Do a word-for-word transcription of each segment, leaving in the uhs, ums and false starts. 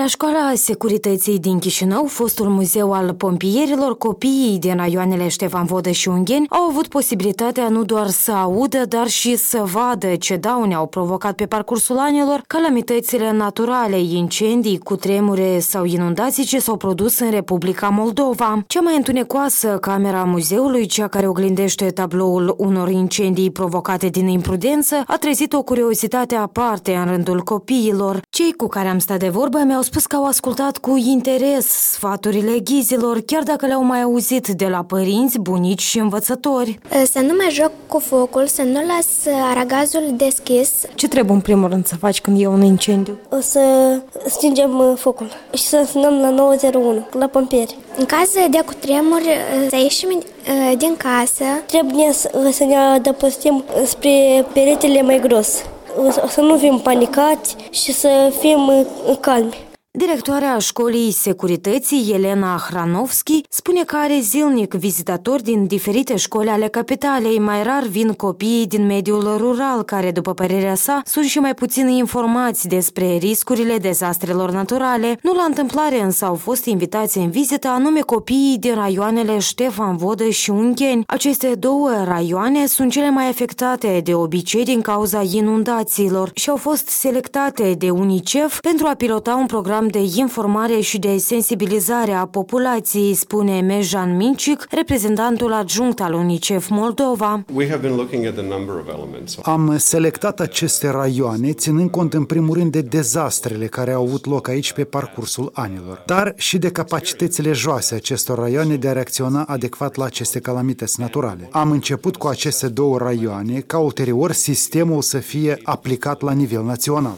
La Școala Securității din Chișinău, fostul muzeu al pompierilor, copiii din raioanele Ștefan Vodă și Ungheni au avut posibilitatea nu doar să audă, dar și să vadă ce daune au provocat pe parcursul anilor calamitățile naturale, incendii, cutremure sau inundații ce s-au produs în Republica Moldova. Cea mai întunecoasă camera muzeului, cea care oglindește tabloul unor incendii provocate din imprudență, a trezit o curiozitate aparte în rândul copiilor. Cei cu care am stat de vorbă mi-au spus că au ascultat cu interes sfaturile ghizilor, chiar dacă le-au mai auzit de la părinți, bunici și învățători. Să nu mai joc cu focul, să nu las aragazul deschis. Ce trebuie în primul rând să faci când e un incendiu? O să stingem focul și să sunăm la nouă zero unu, la pompieri. În caz de cutremur, să ieșim din casă. Trebuie să ne adăpostim spre peretele mai gros. Să nu fim panicați și să fim calmi. Directoarea Școlii Securității, Elena Hranovski, spune că are zilnic vizitatori din diferite școli ale capitalei. Mai rar vin copiii din mediul rural, care, după părerea sa, sunt și mai puțin informați despre riscurile dezastrelor naturale. Nu la întâmplare însă au fost invitați în vizită anume copiii din raioanele Ștefan Vodă și Ungheni. Aceste două raioane sunt cele mai afectate de obicei din cauza inundațiilor și au fost selectate de UNICEF pentru a pilota un program de informare și de sensibilizare a populației, spune Mejan Mincic, reprezentantul adjunct al UNICEF Moldova. Am selectat aceste raioane ținând cont în primul rând de dezastrele care au avut loc aici pe parcursul anilor, dar și de capacitățile joase acestor raioane de a reacționa adecvat la aceste calamități naturale. Am început cu aceste două raioane ca ulterior sistemul să fie aplicat la nivel național.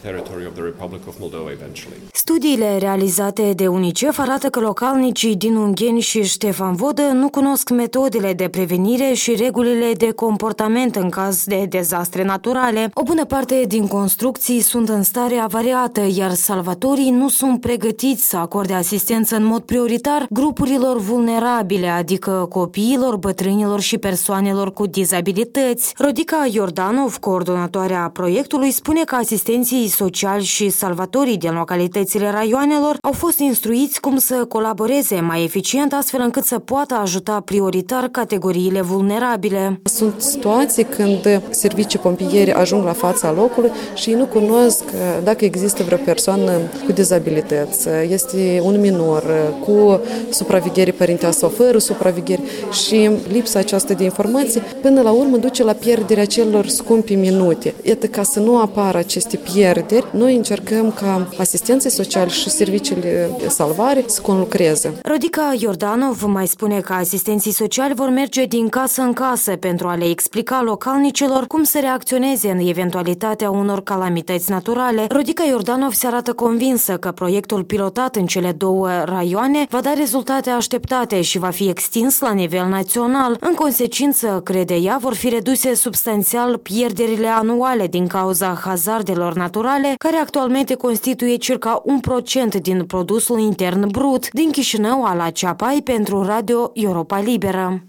Studiile realizate de UNICEF arată că localnicii din Ungheni și Ștefan Vodă nu cunosc metodele de prevenire și regulile de comportament în caz de dezastre naturale. O bună parte din construcții sunt în stare avariată, iar salvatorii nu sunt pregătiți să acorde asistență în mod prioritar grupurilor vulnerabile, adică copiilor, bătrânilor și persoanelor cu dizabilități. Rodica Iordanov, coordonatoarea proiectului, spune că asistenții sociali și salvatorii din localitățile raioanelor au fost instruiți cum să colaboreze mai eficient, astfel încât să poată ajuta prioritar categoriile vulnerabile. Sunt situații când servicii pompieri ajung la fața locului și ei nu cunosc dacă există vreo persoană cu dizabilități, este un minor, cu supraveghere părintească sau fără supraveghere, și lipsa aceasta de informații până la urmă duce la pierderea celor scumpe minute. Iată, ca să nu apară aceste pierderi, noi încercăm ca asistenții sociali și serviciile de salvare să conlucreze. Rodica Iordanov mai spune că asistenții sociali vor merge din casă în casă pentru a le explica localnicilor cum să reacționeze în eventualitatea unor calamități naturale. Rodica Iordanov se arată convinsă că proiectul pilotat în cele două raioane va da rezultate așteptate și va fi extins la nivel național. În consecință, crede ea, vor fi reduse substanțial pierderile anuale din cauza hazardelor naturale, care actualmente constituie circa un procent din produsul intern brut. Din Chișinău, Ala Ceapai pentru Radio Europa Liberă.